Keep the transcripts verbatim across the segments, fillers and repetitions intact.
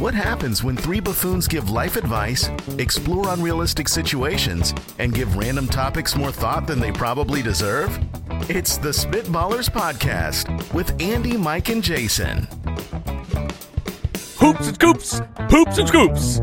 What happens when three buffoons give life advice, explore unrealistic situations, and give random topics more thought than they probably deserve? It's the Spitballers Podcast with Andy, Mike, and Jason. Hoops and scoops, poops and scoops.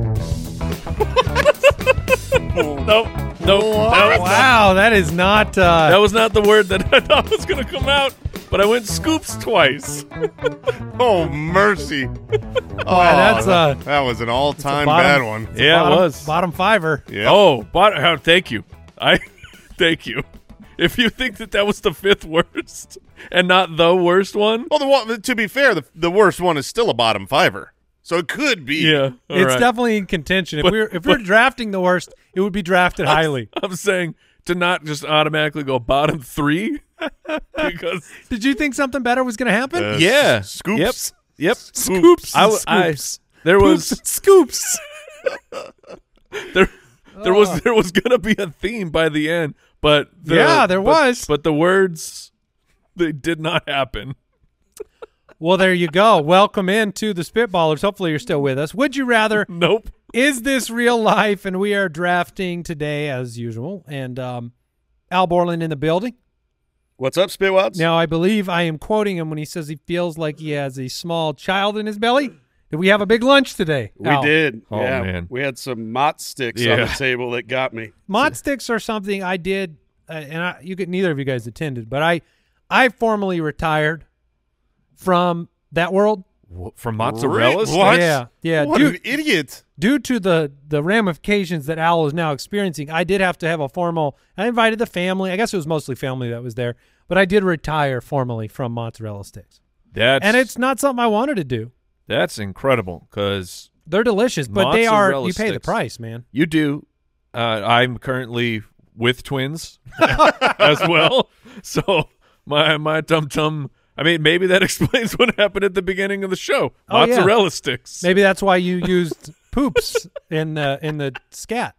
no, no, no. Wow, that is not. Uh, That was not the word that I thought was going to come out, but I went scoops twice. Oh, mercy. Oh, that's, uh, that was an all-time bottom- bad one. Yeah, bottom, it was. bottom fiver. Yeah. Oh, but, oh, thank you. I thank you. If you think that that was the fifth worst and not the worst one, Well, the one, to be fair, the, the worst one is still a bottom fiver. So it could be. yeah, all it's right. definitely in contention. If But- we're if we're drafting the worst, it would be drafted highly. I'm saying to not just automatically go bottom three because Did you think something better was going to happen? Uh, yeah, s- scoops. Yep, yep. Scoops I, and w- I- scoops. there Poops was and scoops. there there Oh. was there was gonna be a theme by the end, but the, Yeah, there but- was. But the words they did not happen. Well, there you go. Welcome into the Spitballers. Hopefully you're still with us. Would you rather? Nope. Is this real life? And we are drafting today as usual. And um, Al Borland in the building. What's up, Spitwads? Now, I believe I am quoting him when he says he feels like he has a small child in his belly. Did we have a big lunch today? We Al? did. Oh, yeah, man. we had some mott sticks on Yeah. the table that got me. Mod sticks are something I did, uh, and I, you could neither of you guys attended, but I, I formally retired from that world. From mozzarella? Really? What? Yeah, yeah. What due, an idiot. due to the the ramifications that Al is now experiencing, I did have to have a formal. I invited the family. I guess it was mostly family that was there, but I did retire formally from mozzarella sticks, That's and it's not something I wanted to do. that's incredible because They're delicious, but they are. Mozzarella You pay the sticks. price, man. you do. Uh, I'm currently with twins as well, so my my tum tum. I mean, maybe that explains what happened at the beginning of the show. Oh, yeah. Mozzarella sticks. Maybe that's why you used poops in the in the scat.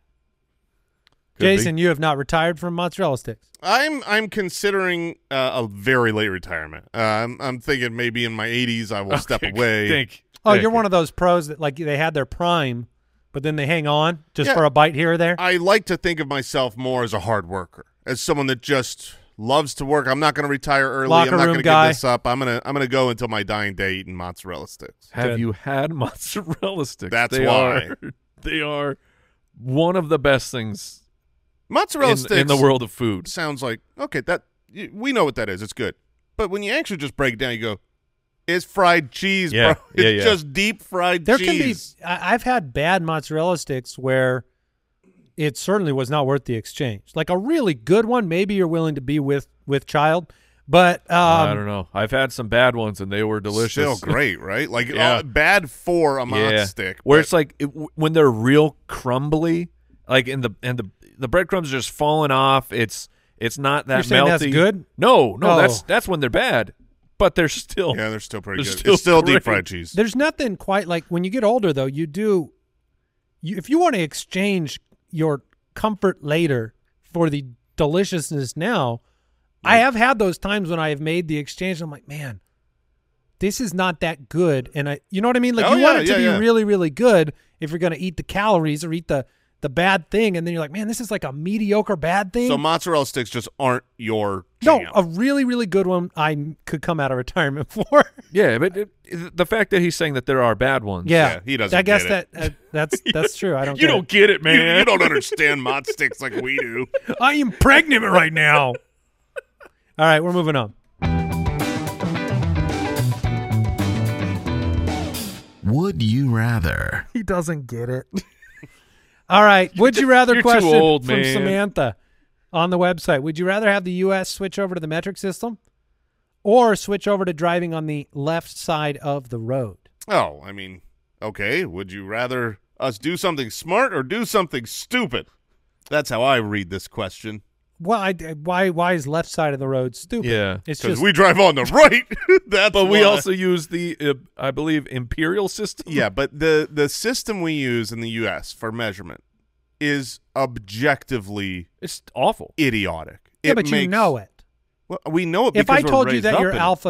Could be. Jason, you have not retired from mozzarella sticks. I'm I'm considering uh, a very late retirement. Uh, I'm I'm thinking maybe in my eighties I will step Okay, away. Think. Oh, Thank you're you. one of those pros that like they had their prime, but then they hang on just Yeah. for a bite here or there. I like to think of myself more as a hard worker, as someone that just loves to work. I'm not going to retire early. Locker I'm not room going to guy. give this up. I'm gonna I'm gonna go until my dying day eating mozzarella sticks. Have Good. you had mozzarella sticks? That's they why. Are, they are one of the best things Mozzarella in, sticks in the world of food. sounds like okay. That y- we know what that is. It's good, but when you actually just break it down, you go, "It's fried cheese, Yeah, bro. yeah, It's yeah. just deep fried There can be. cheese." I, I've had bad mozzarella sticks where it certainly was not worth the exchange. Like a really good one, maybe you're willing to be with with child, but um, I don't know. I've had some bad ones and they were delicious. Still great, right? Like Yeah. uh, bad for a mozz yeah. stick. Where but- it's like it, when they're real crumbly, like in the and the the breadcrumbs are just falling off. It's it's not that You're saying melty. that's good? No, no, Oh. that's that's when they're bad, but they're still yeah, they're still pretty They're good. still it's still deep great. fried cheese. there's nothing quite like when you get older though. You do, you if you want to exchange your comfort later for the deliciousness now. I have had those times when I have made the exchange. I'm like, man, this is not that good, and I, you know what I mean? Like Oh, you yeah, want it to yeah, be yeah. really, really good if you're going to eat the calories or eat the the bad thing, and then you're like, man, this is like a mediocre bad thing. So mozzarella sticks just aren't your no, jam. a really, really good one I could come out of retirement for. yeah. But it, it- the fact that he's saying that there are bad ones, yeah, Yeah, he doesn't I guess get that uh, that's that's true. I don't. you get don't get it, you, man. you don't understand mozz sticks like we do. it. I am pregnant right now. All right, we're moving on. Would you rather? He doesn't get it. All right. Would you rather You're too question old, from man. Samantha on the website? Would you rather have the U S switch over to the metric system or switch over to driving on the left side of the road? Oh, I mean, okay. Would you rather us do something smart or do something stupid? That's how I read this question. Why? Why? Why is left side of the road stupid? Yeah. it's Because just we drive on the right. That's But we why. also use the, uh, I believe, imperial system. Yeah, but the the system we use in the U S for measurement is objectively It's awful. idiotic. yeah, It but you makes- know it. Well, we know it If because I we're told you raised that up your in it. alphabet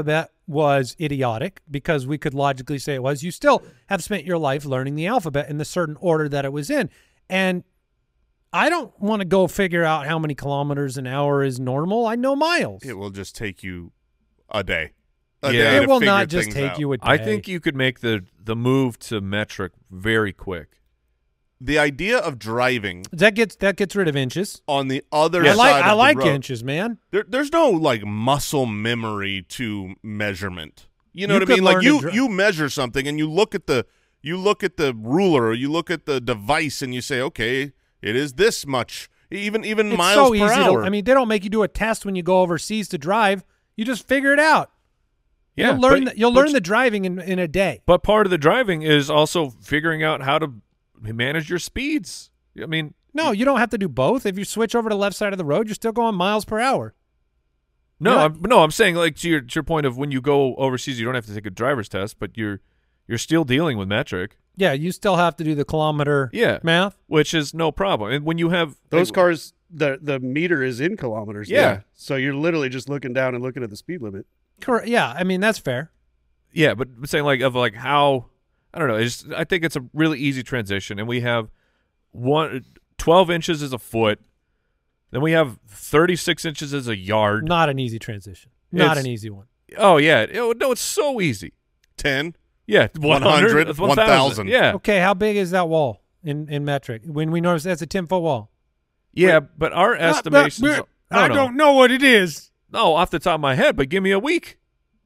was idiotic because we could logically say it was. You still have spent your life learning the alphabet in the certain order that it was in. And I don't want to go figure out how many kilometers an hour is normal. I know miles. It will just take you a day. A Yeah. day It to will figure not just things take out. you a day. I think you could make the the move to metric very quick. The idea of driving that gets that gets rid of inches. on the other I side like of I the like road, inches, man. There, there's no like muscle memory to measurement. You know You what I could mean? Like learn to you, dri- you measure something and you look at the you look at the ruler or you look at the device and you say, okay, it is this much. Even even It's miles so per easy hour. to. I mean, they don't make you do a test when you go overseas to drive. You just figure it out. Yeah, you'll learn. but- the, you'll but- learn the driving in in a day. But part of the driving is also figuring out how to manage your speeds. I mean, No, you don't have to do both. If you switch over to the left side of the road, you're still going miles per hour. no, Yeah. I'm, no, I'm saying like to your to your point of when you go overseas, you don't have to take a driver's test, but you're you're still dealing with metric, Yeah, you still have to do the kilometer Yeah. math. which is no problem. And when you have Those like, cars, the the meter is in kilometers. Yeah. now. So you're literally just looking down and looking at the speed limit. Correct. Yeah, I mean that's fair. Yeah, but I'm saying like of like how I don't know. It's I think it's a really easy transition, and we have one twelve inches is a foot, then we have thirty-six inches as a yard. Not an easy transition. Not It's- an easy one. Oh yeah, it- no, it's so easy. ten. Yeah, one hundred, one one thousand. Yeah, Okay, how big is that wall in in metric? When we notice that's a ten foot wall. yeah, but our estimations. Uh, I I don't, don't know. know what it is. No, off the top of my head, but give me a week.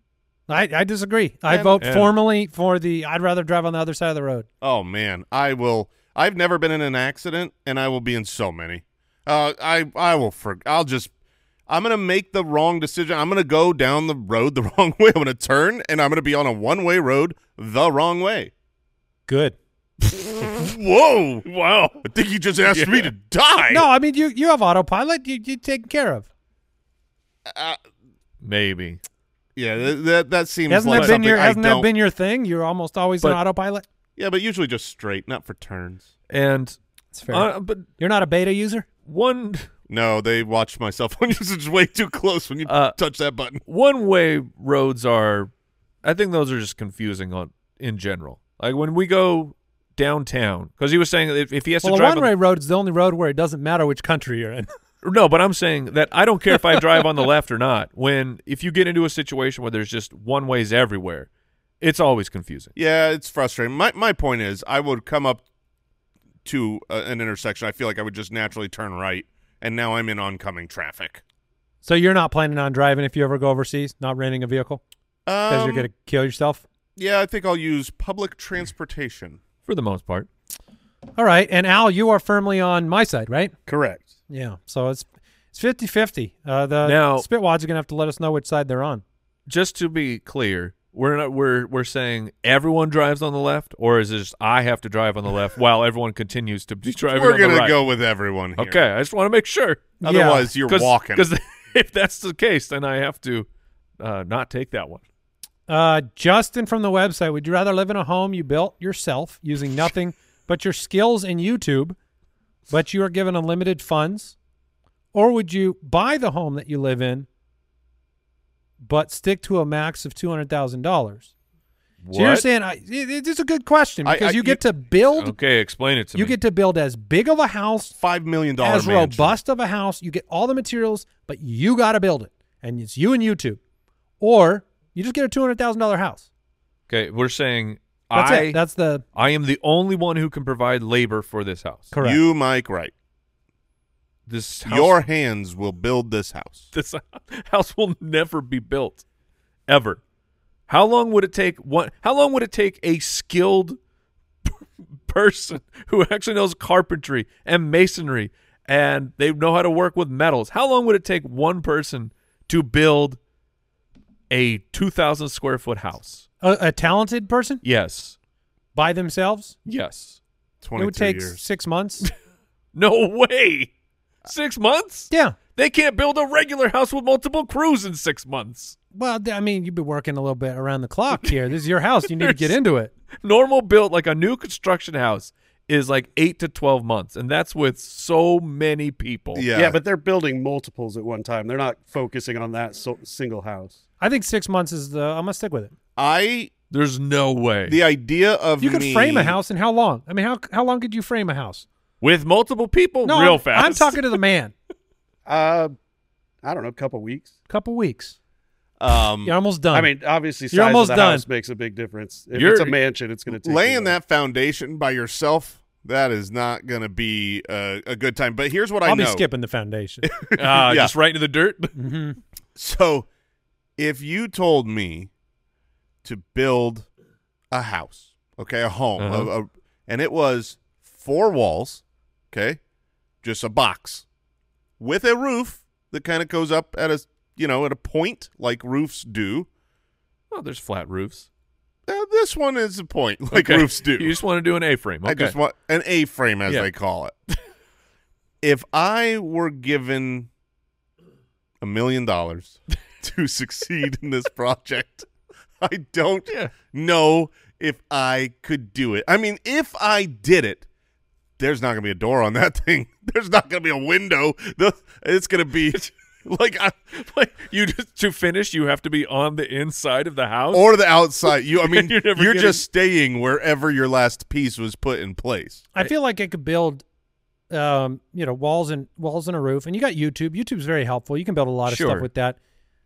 I, I disagree. I Yeah, vote yeah. formally for the. I'd rather drive on the other side of the road. Oh man, I will. I've never been in an accident, and I will be in so many. Uh, I I will. For, I'll just. I'm gonna make the wrong decision. I'm gonna go down the road the wrong way. I'm gonna turn, and I'm gonna be on a one way road the wrong way. Good. Whoa! Wow. I think you just asked me to die. No, I mean you. You have autopilot. You you taken care of. Maybe. Yeah, that that, that seems Hasn't like that been something your I Hasn't don't. that been your thing? You're almost always But- on autopilot. Yeah, but usually just straight, not for turns. And That's fair. uh, but You're not a beta user. one No, they watch my cell phone usage way too close when you Uh, touch that button. one way roads are. I think those are just confusing on in general. Like when we go downtown, because he was saying if, if he has Well, to a drive one way road is the only road where it doesn't matter which country you're in. No, but I'm saying that I don't care if I drive on the left or not. When if you get into a situation where there's just one ways everywhere, it's always confusing. Yeah, it's frustrating. My my point is, I would come up to a, an intersection. I feel like I would just naturally turn right, and now I'm in oncoming traffic. So you're not planning on driving if you ever go overseas, not renting a vehicle because Um, you're going to kill yourself. Yeah, I think I'll use public transportation. For the most part. All right, and Al, you are firmly on my side, right? Correct. Yeah. So it's it's fifty-fifty. Uh, the Now- Spitwads are going to have to let us know which side they're on. Just to be clear, we're not we're we're saying everyone drives on the left, or is it just I have to drive on the left while everyone continues to be driving We're on the gonna right? go with everyone here. Okay, I just want to make sure. Otherwise, you're walking. Because if that's the case, then I have to uh, not take that one. Uh, Justin from the website, would you rather live in a home you built yourself using nothing but your skills and YouTube, but you are given unlimited funds, or would you buy the home that you live in, but stick to a max of two hundred thousand dollars? So you're What? saying I, it, it's a good question I- because I- you you- get to build, Okay, explain it to you me. get to build as big of a house, Five million dollar as mansion. robust of a house. You get all the materials, but you got to build it, and it's you and YouTube, or you just get a two hundred thousand dollar house. Okay, we're saying That's I it. That's the I am the only one who can provide labor for this house. correct. You, Mike, right? This house, Your hands will build this house. this house will never be built, ever. How long would it take? One? How long would it take a skilled person who actually knows carpentry and masonry and they know how to work with metals? How long would it take one person to build a two thousand square foot house? a, a talented person Yes, by themselves? yes. It would Twenty-two take years. six months. No way. Six months? Yeah. They can't build a regular house with multiple crews in six months. Well, th- I mean, you've been working a little bit around the clock here. This is your house. You need to get into it. Normal built, like a new construction house, is like eight to twelve months, and that's with so many people. Yeah. Yeah, but they're building multiples at one time. They're not focusing on that so- single house. I think six months is the. I'm gonna stick with it. I There's no way. the idea of You could me, frame a house in how long? I mean, how how long could you frame a house? With multiple people, No, real I'm, fast. I'm talking to the man. Uh, I don't know, a couple weeks. Couple weeks. Um, You're almost done. I mean, obviously, You're size almost of the done. house makes a big difference. If You're- it's a mansion, it's going to take laying you a while. that foundation by yourself, that is not going to be a, a good time. But here's what I I'll know. be skipping the foundation. Ah, Yeah. just right into the dirt. hmm So if you told me to build a house, okay, a home, Uh-huh. a, a, and it was four walls, okay, just a box with a roof that kind of goes up at a, you know, at a point like roofs do. Oh, there's flat roofs. Uh, this one is a point like Okay. roofs do. You just want to do an A-frame. Okay. I just want an A-frame, as Yeah. they call it. If I were given a million dollars to succeed in this project, I don't Yeah. know if I could do it. I mean, if I did it, there's not going to be a door on that thing. There's not going to be a window. The, it's going to be like I, like you just to finish, you have to be on the inside of the house. or the outside. You, I mean, You're you're, never just staying wherever your last piece was put in place. I feel like I could build, um, you know, walls and walls and a roof. And you got YouTube. YouTube's very helpful. You can build a lot of Sure. stuff with that.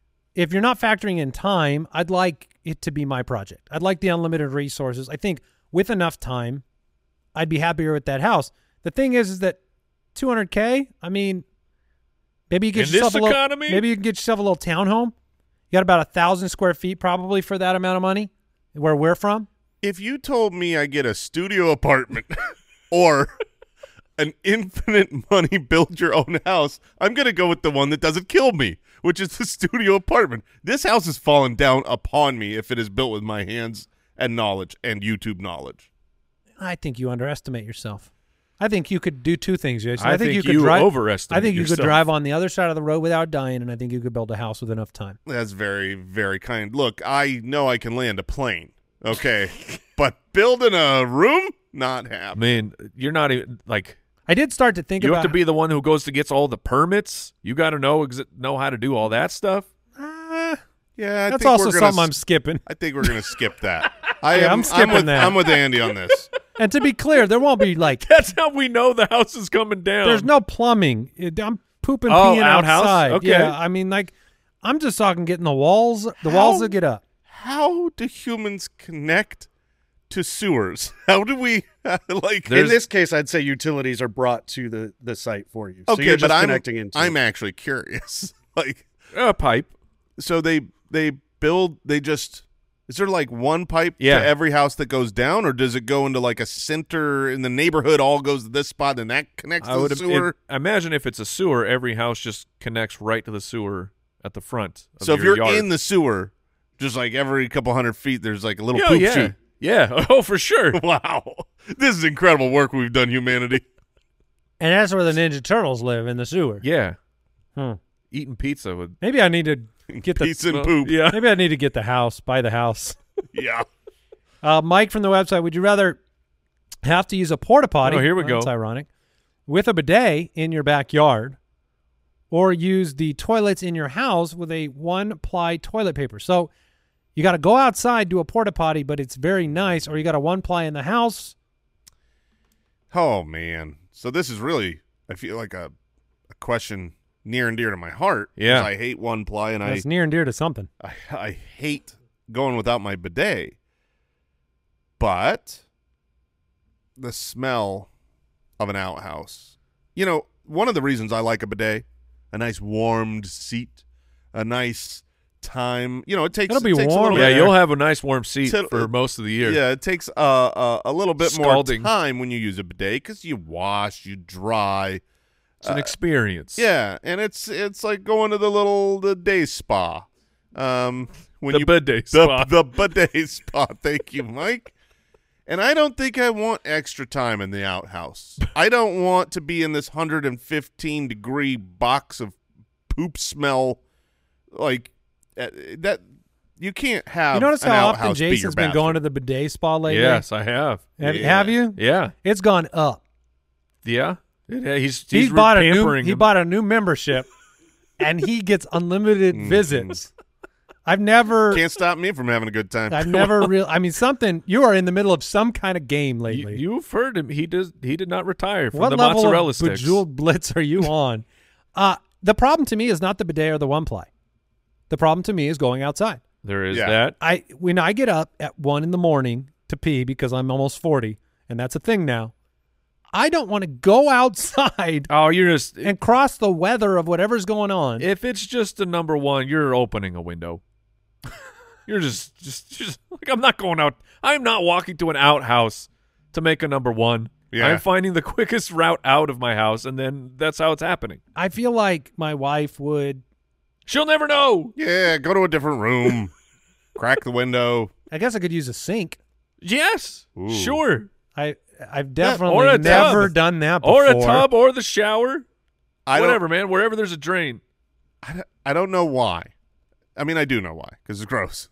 If you're not factoring in time, I'd like it to be my project. I'd like the unlimited resources. I think with enough time, I'd be happier with that house. The thing is, is that two hundred K. I mean, maybe you get In yourself this a little. economy? Maybe you can get yourself a little townhome. You got about a thousand square feet probably for that amount of money. Where we're from, If you told me I get a studio apartment or an infinite money build your own house, I'm going to go with the one that doesn't kill me, which is the studio apartment. This house has fallen down upon me if it is built with my hands and knowledge and YouTube knowledge. I think you underestimate yourself. I think you could do two things, Jason. I I, think, think you could you drive. overestimate I think you yourself. could drive on the other side of the road without dying, and I think you could build a house with enough time. That's very, very kind. Look, I know I can land a plane, okay, but building a room, not I happening. mean, you're not even like I did start to think you about. have to be the one who goes to gets all the permits. You got to know exa- know how to do all that stuff. Ah, Yeah, I that's think also we're gonna something I'm s- skipping. I think we're gonna skip that. I Yeah, am, I'm skipping with, that. I'm with Andy on this. And to be clear, there won't be like That's how we know the house is coming down. there's no plumbing. It- I'm pooping, Oh, peeing outhouse? outside. Okay. Yeah, I mean, like I'm just talking getting the walls, the walls How- that get up. How do humans connect to sewers? How do we like? There's- In this case, I'd say utilities are brought to the, the site for you. So okay, you're just but I'm connecting into I'm it. actually curious. like, a pipe. so they they build they just is there like one pipe Yeah. to every house that goes down, or does it go into like a center in the neighborhood? All goes to this spot, and that connects I to would the sewer. if, imagine if it's a sewer, every house just connects right to the sewer at the front. Of so if your you're yard. in the sewer, just like every couple hundred feet, there's like a little yeah, poop yeah, chute. yeah. Oh, for sure. Wow, this is incredible work we've done, humanity. And that's where the Ninja Turtles live, in the sewer. Yeah, Hmm. eating pizza with Maybe I need to get the. Pizza and well, poop. Yeah, Maybe I need to get the house, buy the house. Yeah. Uh, Mike from the website, would you rather have to use a porta potty? Oh, here we well, go. That's ironic. With a bidet in your backyard, or use the toilets in your house with a one-ply toilet paper. So you got to go outside, do a porta potty, but it's very nice, or you got a one-ply in the house. Oh man. So this is really, I feel like a, a question near and dear to my heart. 'cause Yeah. I hate one ply and I, That's near and dear to something. I I hate going without my bidet. But the smell of an outhouse. You know, one of the reasons I like a bidet, a nice warmed seat, a nice time. You know, it takes It'll be it takes a warm little yeah. bit- You'll have a nice warm seat Till- for most of the year. Yeah, it takes uh, uh, a little bit Scalding. more time when you use a bidet because you wash, you dry. It's an experience. Yeah, and it's it's like going to the little the day spa. Um, when the you bidet the, spot. the bidet spa. Thank you, Mike. And I don't think I want extra time in the outhouse. I don't want to be in this one hundred fifteen degree box of poop smell. Like uh, that, you can't have. You notice an how often outhouse be your Jason's been bathroom. going to the bidet spa lately? Yes, I have. Have, Yeah. have you? Yeah, It's gone up. yeah. It- he's He's, he's bought a new. pampering He him. bought a new membership, and he gets unlimited visits. I've never. Can't stop me from having a good time. I've never real. I mean, something. You are in the middle of some kind of game You, lately. you've heard him. He does. He did not retire from what the level mozzarella of sticks. bejeweled blitz are you on? uh, the problem to me is not the bidet or the one ply. The problem to me is going outside. There is Yeah. that. I when I get up at one in the morning to pee because I'm almost forty, and that's a thing now. I don't want to go outside Oh, you're just. and cross the weather of whatever's going on. If it's just a number one, you're opening a window. You're just, just, just like I'm not going out. I'm not walking to an outhouse to make a number one. Yeah. I'm finding the quickest route out of my house, and then that's how it's happening. I feel like my wife would. She'll never know. Yeah, go to a different room, crack the window. I guess I could use a sink. Yes, Ooh. sure. I I've or definitely a never tub. done that before. Or a tub, or the shower. I don't- Whatever, man. Wherever there's a drain. I don't, I don't know why. I mean, I do know why because it's gross.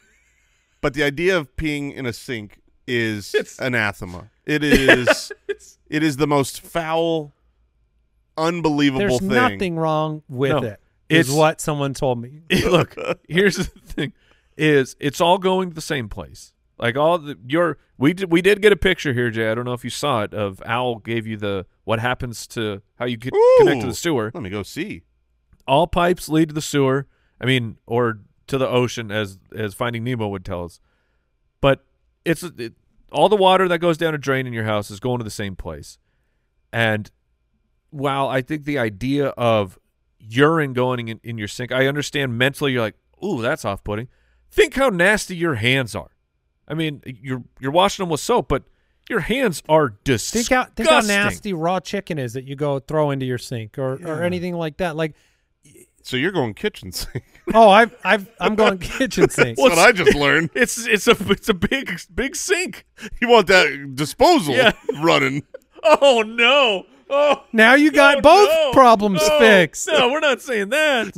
But the idea of peeing in a sink is It's- anathema. It is. It is the most foul, unbelievable There's thing. nothing wrong with No, it. Is it's- what someone told me. Look, here's the thing: is it's all going to the same place. Like all the your we did we did get a picture here, Jay. I don't know if you saw it. Of Al gave you the what happens to how you get connect to Ooh. the sewer. Let me go see. All pipes lead to the sewer. I mean, or to the ocean, as as Finding Nemo would tell us. But it's it, all the water that goes down a drain in your house is going to the same place. And while I think the idea of urine going in, in your sink, I understand mentally. You're like, ooh, that's off-putting. Think how nasty your hands are. I mean, you're you're washing them with soap, but your hands are disgusting. Think how think how nasty raw chicken is that you go throw into your sink or, or anything like that. Like, So you're going kitchen sink. oh, I've I've I'm going kitchen sink. That's what I just learned. It's it's a it's a big big sink. You want that disposal Yeah. running. Oh no! Oh, Now you got oh, both no. problems No. fixed. No, we're not saying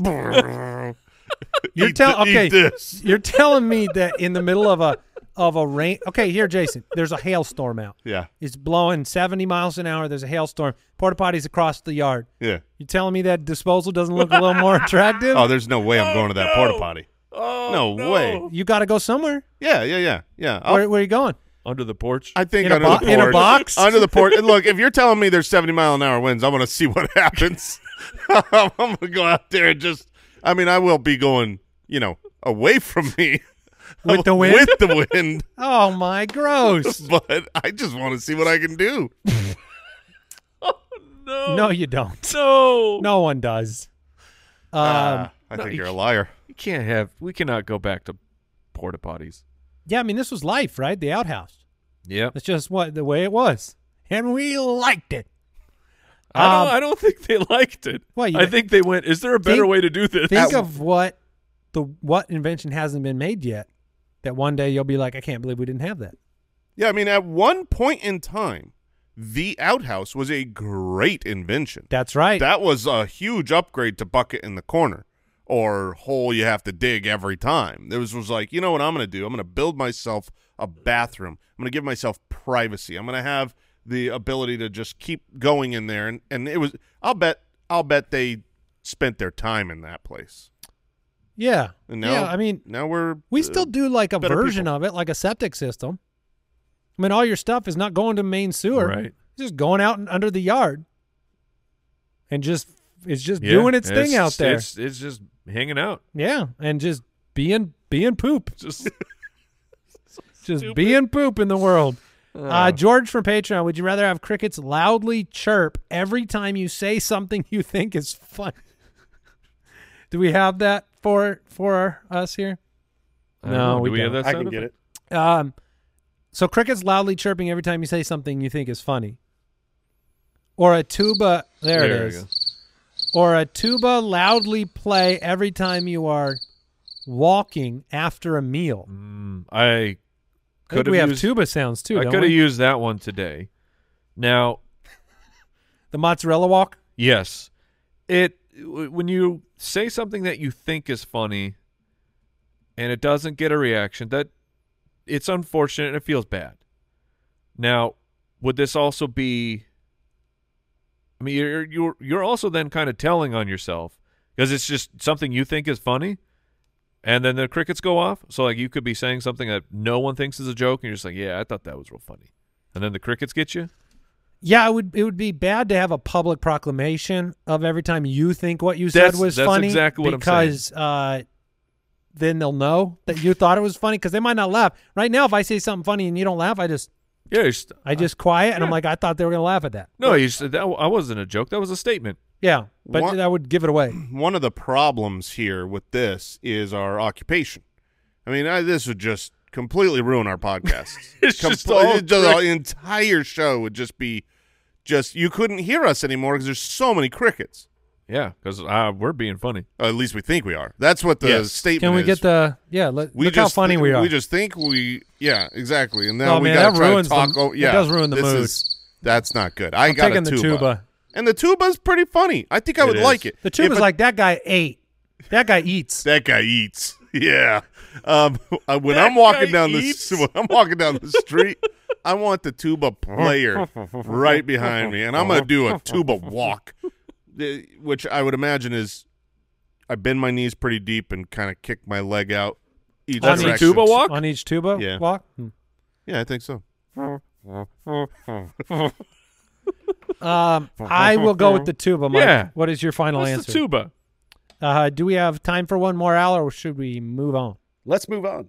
that. You're Eat telling th- eat okay. this. You're telling me that in the middle of a of a rain. Okay, here, Jason. There's a hailstorm out. Yeah, It's blowing seventy miles an hour. There's a hailstorm. Porta potties across the yard. yeah. You telling me that disposal doesn't look a little more attractive? Oh, there's no way I'm going to that no. porta potty. Oh No way. You got to go somewhere. Yeah, yeah, yeah, yeah. I'll- Where, where are you going? Under the porch. I think In a under bo- the porch. in a box? Under the porch. And look, if you're telling me there's seventy mile an hour winds, I want to see what happens. I'm going to go out there and just. I mean, I will be going, you know, away from me With the wind? With the wind, Oh my, gross. but I just want to see what I can do. no, No, you don't. no, No one does. Um, Ah, I no, think you you're a can't- liar. You can't have. We cannot go back to porta potties. yeah, I mean, this was life, right? The outhouse. Yep. That's just what the way it was, and we liked it. I don't. Um, I don't think they liked it. Well, you- I think they went. Is there a better Think- way to do this? Think At- of what the what invention hasn't been made yet. That one day you'll be like, I can't believe we didn't have that. Yeah, I mean, at one point in time, the outhouse was a great invention. That's right. That was a huge upgrade to bucket in the corner or hole you have to dig every time. There was, was like, you know what I'm going to do? I'm going to build myself a bathroom. I'm going to give myself privacy. I'm going to have the ability to just keep going in there. And, and it was, I'll bet, I'll bet they spent their time in that place. yeah. And now, yeah. I mean, now we're, we uh, still do like a better version people. of it, like a septic system. I mean, all your stuff is not going to main sewer. Right. It's just going out and under the yard, and just it's just Yeah, doing its thing out it's- there. It's it's just hanging out. Yeah, and just being being poop, Just just stupid. being poop in the world. Oh. Uh, George from Patreon, would you rather have crickets loudly chirp every time you say something you think is fun? Do we have that for for us here? I don't No, know. we Do we have don't. that I sound can get effect? it. Um, so crickets loudly chirping every time you say something you think is funny, or a tuba. There, There it we is. go. Or a tuba loudly play every time you are walking after a meal. Mm, I I think could we have have used. tuba sounds too. I don't could have we? used that one today. Now, the mozzarella walk. yes, it w- when you say something that you think is funny, and it doesn't get a reaction, that it's unfortunate and it feels bad. Now, would this also be? I mean, you're you're you're also then kind of telling on yourself because it's just something you think is funny, and then the crickets go off. So like you could be saying something that no one thinks is a joke, and you're just like, yeah, I thought that was real funny, and then the crickets get you. Yeah, it would it would be bad to have a public proclamation of every time you think what you said That's- was that's funny. exactly what I'm saying. because uh, then they'll know that you thought it was funny because they might not laugh. Right now, if I say something funny and you don't laugh, I just Yeah, you're just, I just quiet and I'm yeah. like, I thought they were gonna laugh at that. no, you said that I wasn't a joke. That was a statement. Yeah, but What- that would give it away. One of the problems here with this is our occupation. I mean, I, this would just completely ruin our podcast. It's just Compl- all it- the entire show would just be just you couldn't hear us anymore because there's so many crickets. Yeah, because uh, we're being funny. Or at least we think we are. That's what the Yes. statement Can we is. get the yeah? Let, we look how just funny thi- we are. We just think we yeah exactly, and now Oh, we man, got that to try to ruins the- talk. over, it yeah, does ruin the this mood. Is, that's not good. I I'm got taking a the tuba. and the tuba's pretty funny. I think I It would is. like it. The If tuba's it- like that guy ate. That guy eats. that guy eats. Yeah. Um, uh, when That I'm walking guy down the eats. when I'm walking down the street, I want the tuba player right behind me, and I'm gonna do a tuba walk, the- which I would imagine is I bend my knees pretty deep and kind of kick my leg out each That's a direction. tuba walk? On each tuba Yeah. walk. Hmm. Yeah, I think so. Um, I will go with the tuba. Mike. Yeah. What is your final What's answer? the tuba? Uh, do we have time for one more hour, or should we move on? Let's move on.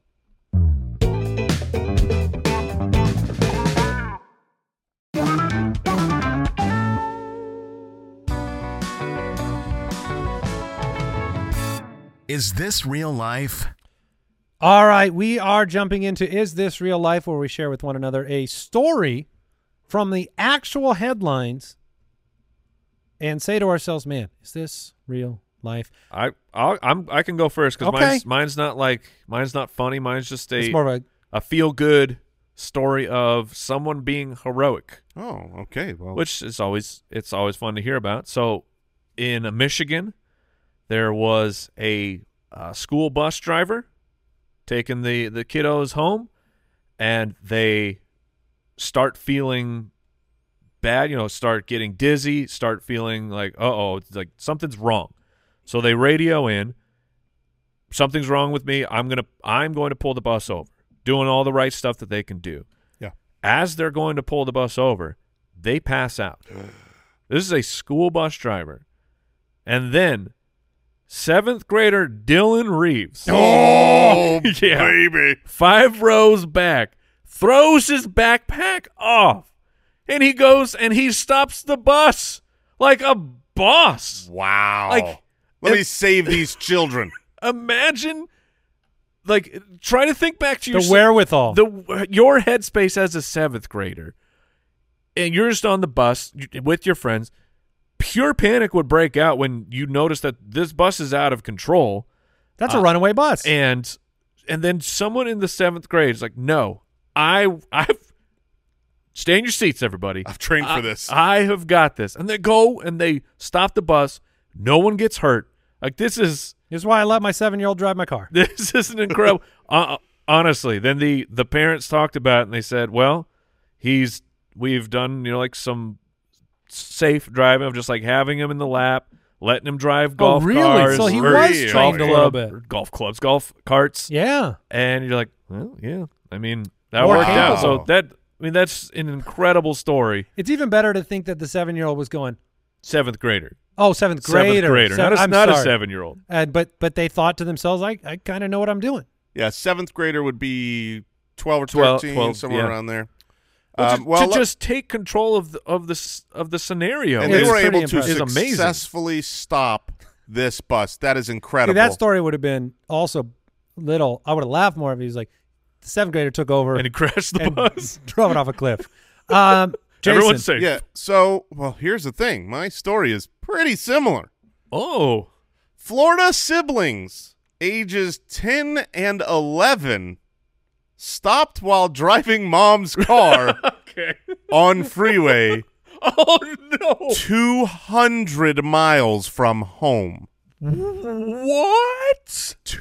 Is this real life? All right, we are jumping into Is This Real Life, where we share with one another a story from the actual headlines and say to ourselves, man, is this real life? I I'll, I'm I can go first because Okay. mine's mine's not like mine's not funny. Mine's just It's a more of a a feel good story of someone being heroic, Oh, okay. Well, which is always it's always fun to hear about. So, in Michigan, there was a uh, school bus driver taking the the kiddos home, and they start feeling bad. You know, start getting dizzy, start feeling like, uh oh, like something's wrong. So they radio in, something's wrong with me. I'm gonna I'm going to pull the bus over, doing all the right stuff that they can do. Yeah. As they're going to pull the bus over, they pass out. This is a school bus driver. And then seventh grader Dylan Reeves, oh, Yeah. baby. five rows back, throws his backpack off, and he goes and he stops the bus like a boss. Wow. Like, Let if- me save these children. Imagine, like, try to think back to the your wherewithal. the your headspace as a seventh grader, and you're just on the bus with your friends. Pure panic would break out when you notice that this bus is out of control, That's a uh, runaway bus. and and then someone in the seventh grade is like, "No, I I've stay in your seats, everybody. I've trained for I- this. I have got this." And they go and they stop the bus. No one gets hurt. Like this is. This is why I let my seven-year-old drive my car. This is an incredible. uh, honestly, then the the parents talked about it and they said, "Well, he's we've done you know like some safe driving of just like having him in the lap, letting him drive golf oh, really? cars, So he or was Really? trained a golf little club, bit. or golf clubs, golf carts, Yeah. and you're like, well, yeah. I mean, that More worked out. So capable. that I mean, that's an incredible story. It's even better to think that the seven-year-old was going, Seventh grader, oh, seventh grader. seventh grader, Seven- not a, I'm not a sorry. seven year old. And, but, but they thought to themselves, I, I kind of know what I'm doing. Yeah, seventh grader would be twelve or twelve, thirteen, twelve, somewhere yeah. around there. Well, Um, to, well, to let- just take control of the of the s- of the scenario, and It they is were pretty able to impressive. It's amazing. successfully stop this bus. That is See, incredible. that story would have been also little. I would have laughed more if he was like, the seventh grader took over and he crashed the and bus. drove it off a cliff. Um, Jason, Everyone's safe. Yeah. So, well, here's the thing. My story is pretty similar. Oh, Florida siblings ages ten and eleven stopped while driving mom's car okay. on freeway Oh no! two hundred miles from home. What? two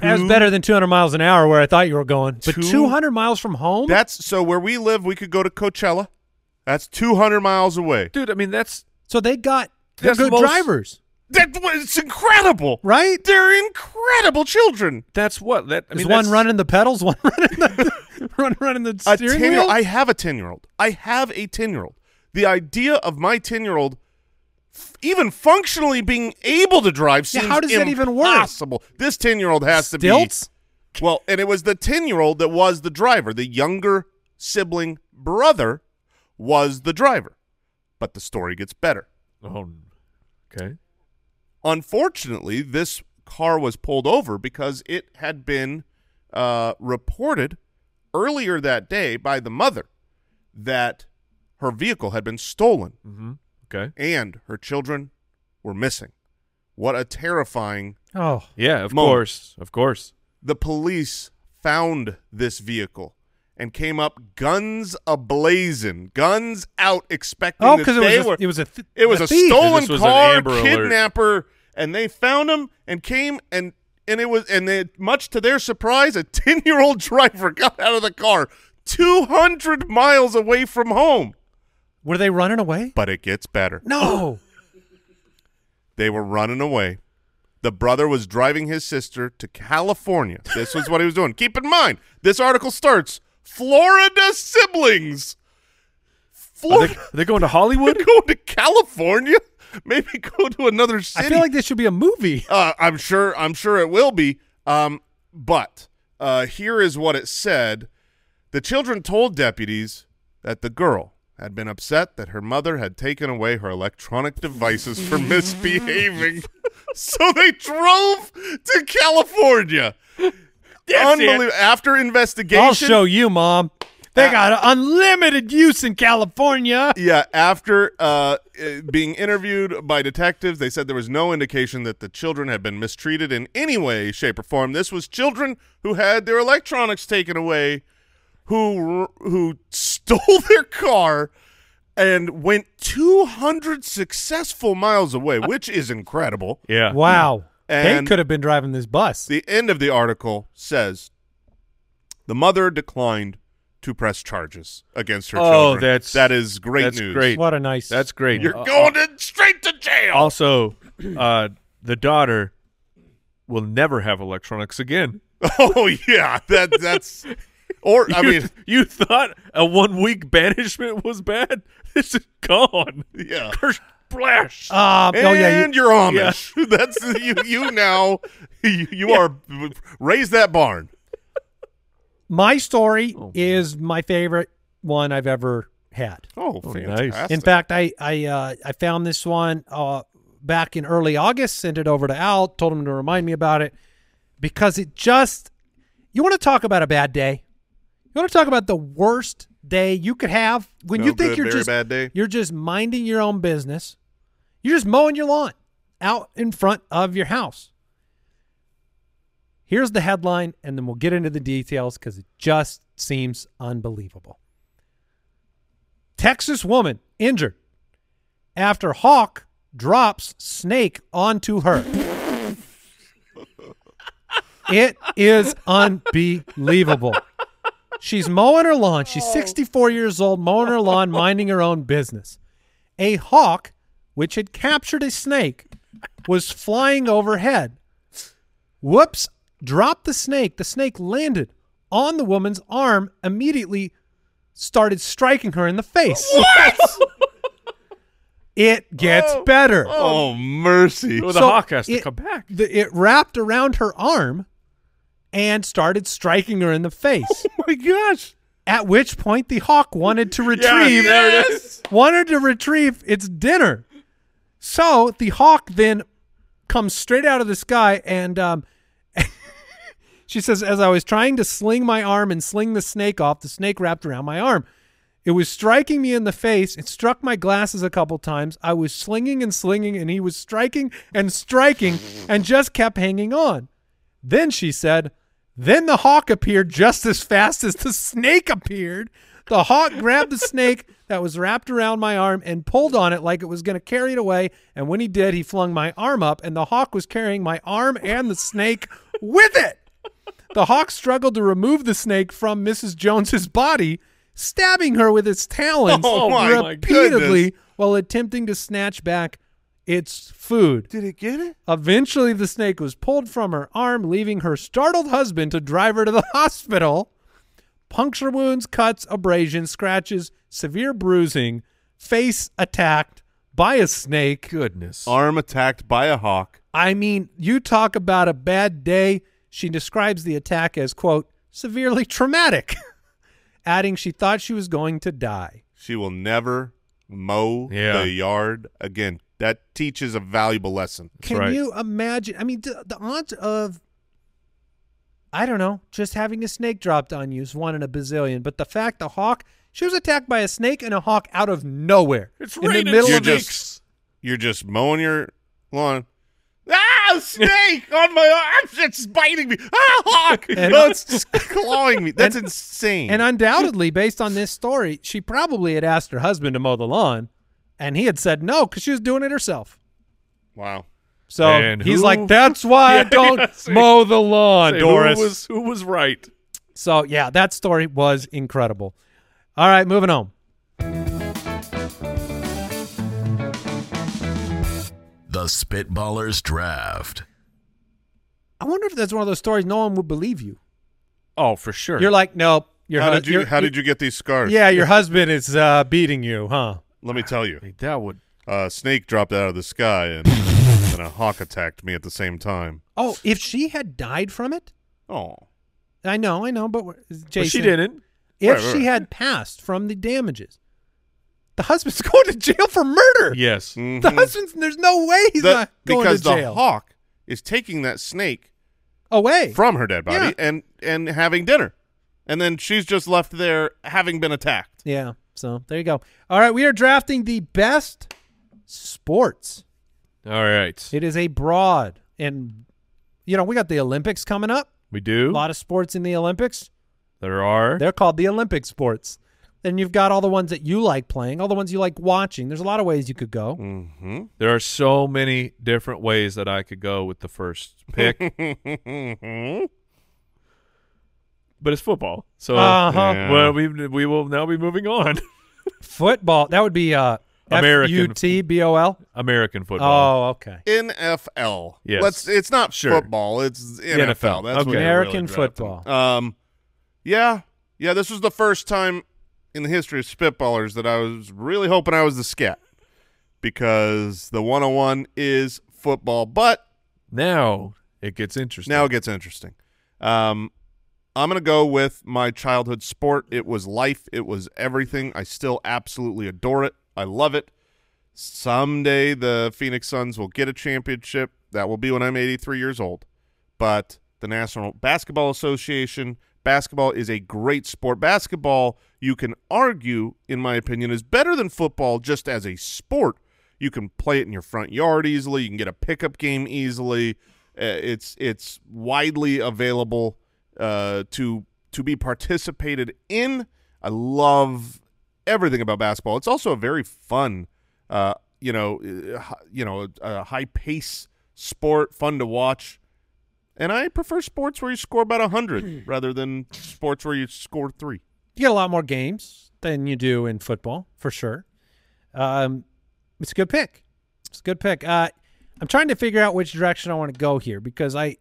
That's better than two hundred miles an hour where I thought you were going. But Two- two hundred miles from home? That's so where we live. We could go to Coachella. That's two hundred miles away. Dude, I mean, that's so they got they're That's good most- drivers, That it's incredible, right? They're incredible children. that's what that. I Is mean, one that's- running the pedals, one running the one running the A steering ten. wheel? I have a ten-year-old. I have a ten-year-old. The idea of my ten-year-old f- even functionally being able to drive Yeah, seems how does that even work? impossible. This ten-year-old has to Stilts? be well, and it was the ten-year-old that was the driver. The younger sibling brother was the driver. But the story gets better. Oh, okay. Unfortunately, this car was pulled over because it had been uh, reported earlier that day by the mother that her vehicle had been stolen Mm-hmm. Okay. and her children were missing. What a terrifying... Oh, Yeah, of Moment. course, of course. The police found this vehicle and came up guns ablazing, guns out, expecting oh, that because it they was were... a, it was a th- It was a, thief. stolen This was an car, Amber Alert. kidnapper, and they found him and came and and it was and they, much to their surprise, a ten-year-old driver got out of the car two hundred miles away from home. Were they running away? But it gets better. No. They were running away. The brother was driving his sister to California. This was what he was doing. Keep in mind, this article starts Florida siblings. Are Florida they, are they going to Hollywood? going to California? Maybe go to another city. I feel like this should be a movie. Uh, I'm sure. I'm sure it will be. Um, but uh, here is what it said: the children told deputies that the girl had been upset that her mother had taken away her electronic devices for misbehaving, so they drove to California. Unbelievable. After investigation, I'll show you, Mom. They Uh, got unlimited use in California. Yeah, after uh, uh, being interviewed by detectives, they said there was no indication that the children had been mistreated in any way, shape, or form. This was children who had their electronics taken away, who who stole their car and went two hundred successful miles away, which is incredible. Yeah. Wow. And they could have been driving this bus. The end of the article says the mother declined to press charges against her Oh, children. that's- that is great that's news. great. What a nice. That's great. You're Uh, going to straight to jail. Also, uh, the daughter will never have electronics again. Oh yeah, that that's or I you, mean you thought a one week banishment was bad? This is gone. yeah. Curse splash. Uh, And oh yeah. You, you're Amish. That's you. You now. You, you are raise that barn. my story Oh, is my favorite one I've ever had. Oh, Oh, fantastic! nice. In fact, I I uh, I found this one uh, back in early August. Sent it over to Al. Told him to remind me about it because it just. You want to talk about a bad day? You want to talk about the worst day you could have when No you think good, you're very just bad day. you're just minding your own business. You're just mowing your lawn out in front of your house. Here's the headline, and then we'll get into the details because it just seems unbelievable. Texas woman injured after hawk drops snake onto her. It is unbelievable. She's mowing her lawn. She's sixty-four years old, mowing her lawn, minding her own business. A hawk, which had captured a snake, was flying overhead. Whoops, dropped the snake. The snake landed on the woman's arm, immediately started striking her in the face. What? It gets Oh. better. Oh mercy! Well, the So hawk has to it- come back. The, it wrapped around her arm and started striking her in the face. Oh my gosh! At which point the hawk wanted to retrieve there it is. wanted to retrieve its dinner. So the hawk then comes straight out of the sky and um, she says, as I was trying to sling my arm and sling the snake off, the snake wrapped around my arm. It was striking me in the face. It struck my glasses a couple times. I was slinging and slinging, and he was striking and striking and just kept hanging on. Then she said, then the hawk appeared just as fast as the snake appeared. The hawk grabbed the snake that was wrapped around my arm and pulled on it like it was going to carry it away. And when he did, he flung my arm up, and the hawk was carrying my arm and the snake with it. The hawk struggled to remove the snake from Missus Jones's body, stabbing her with its talons Oh, my repeatedly goodness. while attempting to snatch back its food. Did it get it? Eventually, the snake was pulled from her arm, leaving her startled husband to drive her to the hospital. Puncture wounds, cuts, abrasions, scratches, severe bruising, face attacked by a snake. Goodness. Arm attacked by a hawk. I mean, you talk about a bad day. She describes the attack as, quote, severely traumatic, adding she thought she was going to die. She will never mow Yeah. the yard again. That teaches a valuable lesson. Can right. you imagine? I mean, the, the odds of, I don't know, just having a snake dropped on you is one in a bazillion. But the fact the hawk, she was attacked by a snake and a hawk out of nowhere. It's in the raining middle You're of snakes. just you're just mowing your lawn. Ah, snake on my arm! It's biting me. Ah, hawk! And- oh, it's just clawing me. That's insane. And undoubtedly, based on this story, she probably had asked her husband to mow the lawn, and he had said no because she was doing it herself. wow. So And he's who- like, that's why I Yeah, don't yeah, see. mow the lawn, Say, Doris. Who was, who was right? So, yeah, that story was incredible. All right, moving on. The Spitballers Draft. I wonder if that's one of those stories no one would believe you. Oh, for sure. You're like, nope. Your How hu- did you your- How did you get these scars? Yeah, your husband is uh, beating you, huh? Let me tell you. that would. A snake dropped out of the sky and, and a hawk attacked me at the same time. Oh, if she had died from it? Oh. I know, I know, but we're- Jason, But she didn't. If Right, right, she right. had passed from the damages, the husband's going to jail for murder. Yes. Mhm. The husband's, there's no way he's The- not going because to jail. the hawk is taking that snake Away. from her dead body Yeah. and and having dinner, and then she's just left there having been attacked. Yeah, so there you go. All right, we are drafting the best sports. All right. It is a broad, and, you know, we got the Olympics coming up. We A do. lot of sports in the Olympics. There are. They're called the Olympic sports. Then you've got all the ones that you like playing, all the ones you like watching. There's a lot of ways you could go. Mm-hmm. There are so many different ways that I could go with the first pick, but it's football. So Uh-huh. Yeah. well, we we will now be moving on. Football, that would be uh, American. F U T B O L. American football. Oh, okay. N F L. Yes. Let's. It's not Sure. football. It's N F L. N F L. That's Okay. what we're American really drafting. football. Um, yeah, yeah. This was the first time in the history of Spitballers that I was really hoping I was the scat, because the one oh one is football, but Now it gets interesting. now it gets interesting. Um, I'm going to go with my childhood sport. It was life. It was everything. I still absolutely adore it. I love it. Someday the Phoenix Suns will get a championship. That will be when I'm eighty-three years old. But the National Basketball Association, basketball is a great sport. Basketball, you can argue, in my opinion, is better than football just as a sport. You can play it in your front yard easily. You can get a pickup game easily. Uh, it's it's widely available uh, to to be participated in. I love everything about basketball. It's also a very fun, uh, you know, uh, you know, a high pace sport, fun to watch. And I prefer sports where you score about a hundred rather than sports where you score three. You get a lot more games than you do in football, for sure. Um, it's a good pick. It's a good pick. Uh, I'm trying to figure out which direction I want to go here because I,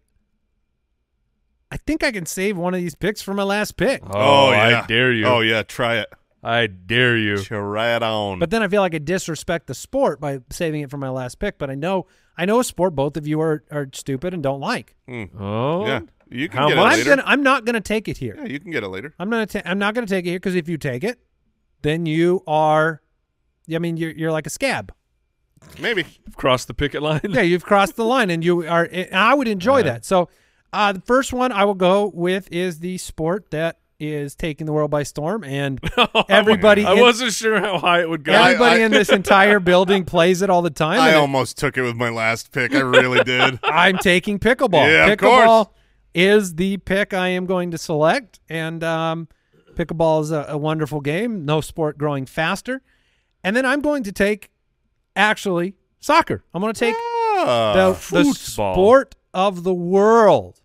I think I can save one of these picks for my last pick. Oh, I dare you. Oh yeah, try it. I dare you. Try it on. But then I feel like I disrespect the sport by saving it for my last pick. But I know I know a sport both of you are, are stupid and don't like. Oh, yeah, you can How get much? it I'm later. gonna I'm not gonna take it here. Yeah, you can get it later. I'm gonna ta- I'm not gonna take it here because if you take it, then you are, I mean you're you're like a scab. Maybe. cross the picket line. Yeah, you've crossed the line, and you are. And I would enjoy that. So, uh, the first one I will go with is the sport that is taking the world by storm, and everybody, I in, wasn't sure how high it would go. everybody I- I- in this entire building plays it all the time. I and it- almost took it with my last pick. I really did. I'm taking pickleball. Yeah, of pickleball course. is the pick I am going to select, and um, pickleball is a, a wonderful game. No sport growing faster, and then I'm going to take actually soccer. I'm going to take Ah, the, the football. sport of the world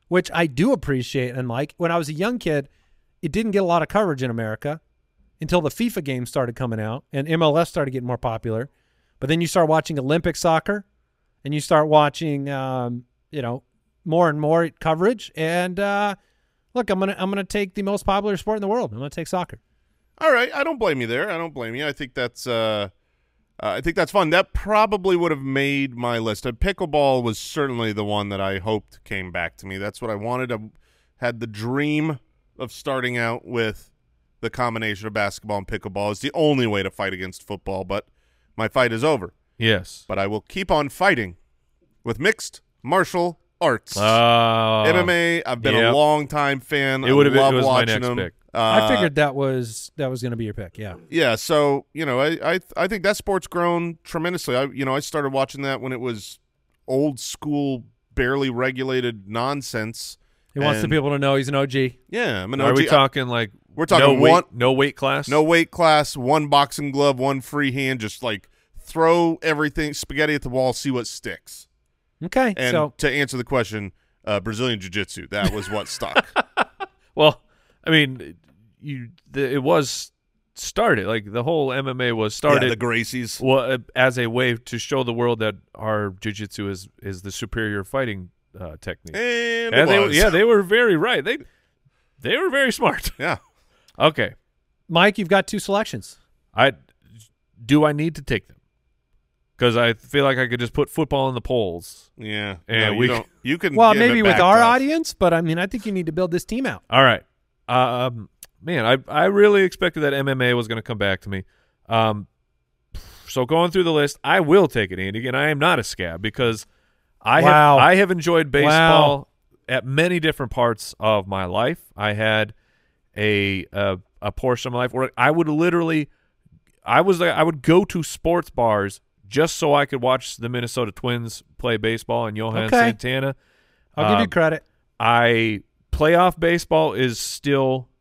which I do appreciate and like. When I was a young kid, it didn't get a lot of coverage in America until the FIFA games started coming out and M L S started getting more popular. But then you start watching Olympic soccer, and you start watching, um, you know, more and more coverage. And uh, look, I'm gonna I'm gonna take the most popular sport in the world. I'm gonna take soccer. All right, I don't blame you there. I don't blame you. I think that's uh, uh, I think that's fun. That probably would have made my list. Uh, pickleball was certainly the one that I hoped came back to me. That's what I wanted. I had the dream of starting out with the combination of basketball and pickleball. It's the only way to fight against football, but my fight is over. Yes. But I will keep on fighting with mixed martial arts. Uh, M M A, I've been yep. a long-time fan. It would have I been love it was my watching next them. pick. Uh, I figured that was that was going to be your pick. Yeah. Yeah, so, you know, I, I I think that sport's grown tremendously. I you know, I started watching that when it was old school, barely regulated nonsense. He wants the And- people to know he's an O G. Yeah, I'm an Are O G. we talking like We're talking no weight, one- no weight class? No weight class, one boxing glove, one free hand, just like throw everything, spaghetti at the wall, see what sticks. Okay. And so to answer the question, uh, Brazilian Jiu-Jitsu, that was what stuck. Well, I mean, you the, it was started like the whole M M A was started Yeah, the Gracies. well, uh, as a way to show the world that our jiu-jitsu is is the superior fighting uh, technique. And, And it they, was. yeah, they were very right. They they were very smart. Yeah. Okay, Mike, you've got two selections. I do I need to take them because I feel like I could just put football in the polls. Yeah. And no, you we- don't. You can Well, give it maybe with back our to us. audience, but I mean, I think you need to build this team out. All right. Um, man, I I really expected that M M A was going to come back to me. Um, so going through the list, I will take it, Andy, and I am not a scab because I Wow. have I have enjoyed baseball Wow. at many different parts of my life. I had a a, a portion of my life where I would literally, I was I would go to sports bars just so I could watch the Minnesota Twins play baseball and Johan Okay. Santana. I'll give you Um, credit. I playoff baseball is still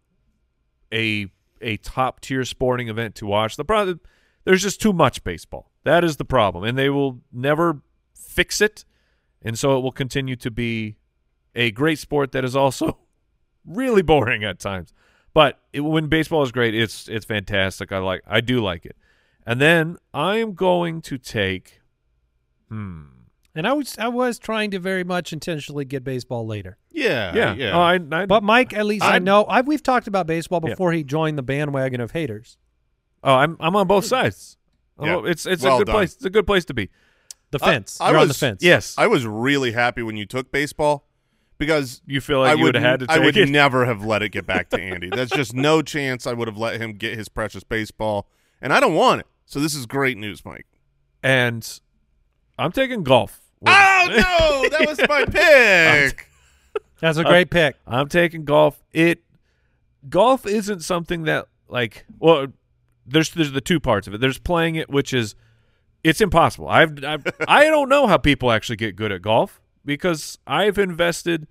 a a top tier sporting event to watch. The problem, there's just too much baseball. That is the problem, and they will never fix it, and so it will continue to be a great sport that is also really boring at times. But it, when baseball is great, it's it's fantastic. I like I do like it. And then I am going to take hmm And I was I was trying to very much intentionally get baseball later. Yeah. yeah. Yeah. Oh, I, I, But Mike, at least I, I- know I, we've talked about baseball Yeah. before he joined the bandwagon of haters. oh, I'm I'm on both sides. Yeah. Oh, it's it's Well a good done. place. It's a good place to be. The I- fence. I You're on the was- fence. Yes. I was really happy when you took baseball because You feel like I you would would have had to I take would it. never have let it get back to Andy. There's just no chance I would have let him get his precious baseball, and I don't want it. So this is great news, Mike. And I'm taking golf. Oh no, that was my pick. That's a great pick. I'm taking golf. It golf isn't something that like well, there's there's the two parts of it. There's playing it, which is it's impossible. I've, I've I don't know how people actually get good at golf because I've invested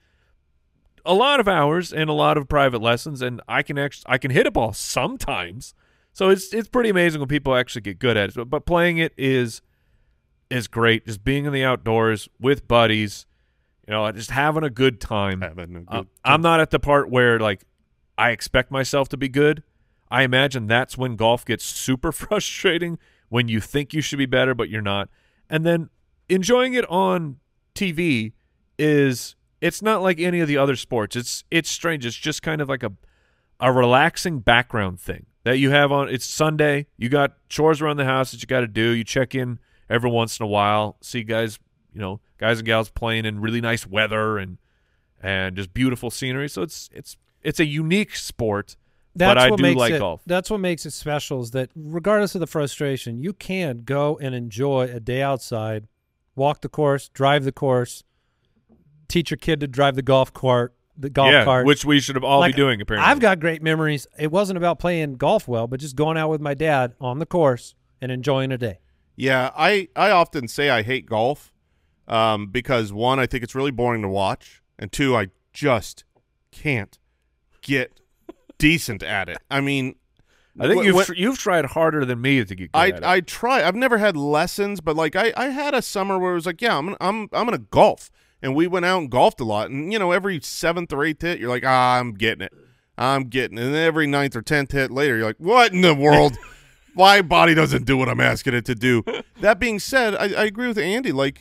a lot of hours and a lot of private lessons, and I can actually I can hit a ball sometimes. So it's it's pretty amazing when people actually get good at it. But, but playing it is is great. Just being in the outdoors with buddies, you know, just having a good time. Having a good Uh, I'm not at the part where like I expect myself to be good. I imagine that's when golf gets super frustrating, when you think you should be better but you're not. And then enjoying it on T V is it's not like any of the other sports. It's it's strange. It's just kind of like a a relaxing background thing that you have on. It's Sunday. You got chores around the house that you got to do. You check in every once in a while, see guys, you know, guys and gals playing in really nice weather and and just beautiful scenery. So it's it's it's a unique sport, That's but I what do makes like it, golf. That's what makes it special is that regardless of the frustration, you can go and enjoy a day outside, walk the course, drive the course, teach your kid to drive the golf cart, the golf yeah, cart. which we should have all Like, be doing apparently. I've got great memories. It wasn't about playing golf well, but just going out with my dad on the course and enjoying a day. Yeah, I, I often say I hate golf um, because, one, I think it's really boring to watch, and two, I just can't get decent at it. I mean, I think wh- you've when- tr- you've tried harder than me to get good I at it. I try. I've never had lessons, but like I, I had a summer where it was like, yeah, I'm gonna, I'm I'm gonna golf, and we went out and golfed a lot. And, you know, every seventh or eighth hit, you're like, ah, I'm getting it. I'm getting it. And then every ninth or tenth hit later, you're like, what in the world? My body doesn't do what I'm asking it to do. That being said, I, I agree with Andy. Like,